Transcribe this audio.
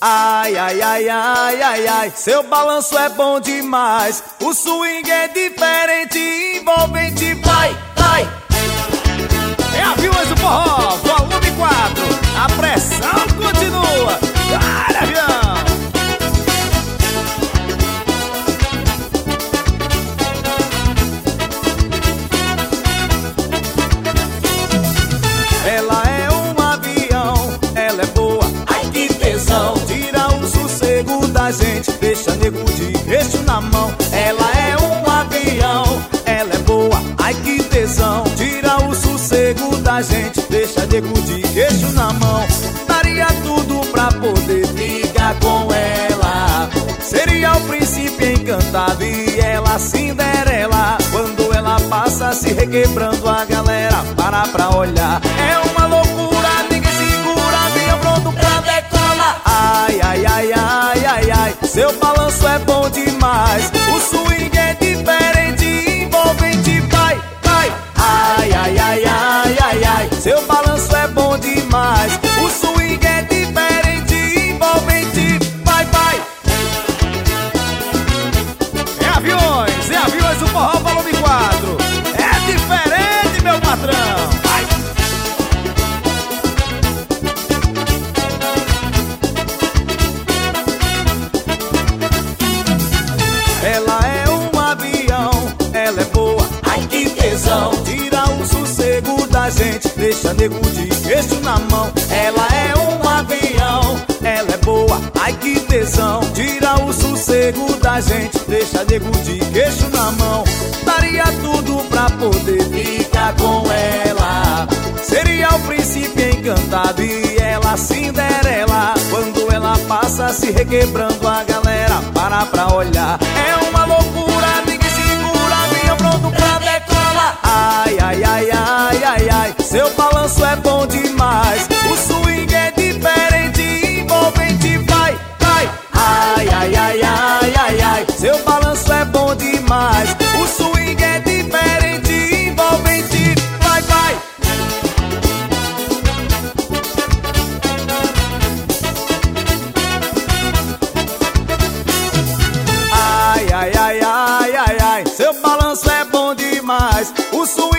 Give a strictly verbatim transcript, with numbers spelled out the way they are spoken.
Ai, ai, ai, ai, ai, ai, seu balanço é bom demais. O swing é diferente, envolvente, vai, vai. É Aviões do Forró, volume quatro. A pressão continua. Vai, avião! Ela é um avião, ela é boa, ai que tesão. Tira o sossego da gente, deixa nego de queixo na mão. Ela é um avião, ela é boa, ai que tesão. Tira o sossego da gente, deixa nego de queixo na mão. Daria tudo pra poder ficar com ela. Seria o príncipe encantado e ela Cinderela. Quando ela passa se requebrando, a galera para pra olhar. É uma loucura, ninguém segura, avião pronto pra decolar. Ai, ai, ai, ai, ai, ai, seu balanço é bom demais. O swing é diferente, envolvente, vai, vai. Ai, ai, ai, ai, ai, ai, seu balanço é bom demais. O swing é diferente, envolvente, vai, vai. É Aviões, é Aviões do Forró, volume quatro. É diferente, meu patrão. Vai. Ela é um avião, ela é boa, ai que tesão. Tira o sossego da gente, deixa nego de queixo na mão. Ela é um avião, ela é boa, ai que tesão. Tira o sossego da gente, deixa nego de queixo na mão. Daria tudo pra poder ficar com ela. Seria o príncipe encantado e ela Cinderela. Quando ela passa se requebrando, a galera para pra olhar. É uma loucura, ninguém segura, avião pronto pra decolar. Ai, ai, ai, ai, ai, ai, seu balanço é bom demais. O swing é diferente, envolvente, vai, vai. Ai, ai, ai, ai, ai, ai, seu balanço é bom demais. O swing é diferente, envolvente, vai, vai. Ai, ai, ai, ai, ai, ai, seu balanço é bom demais. O swing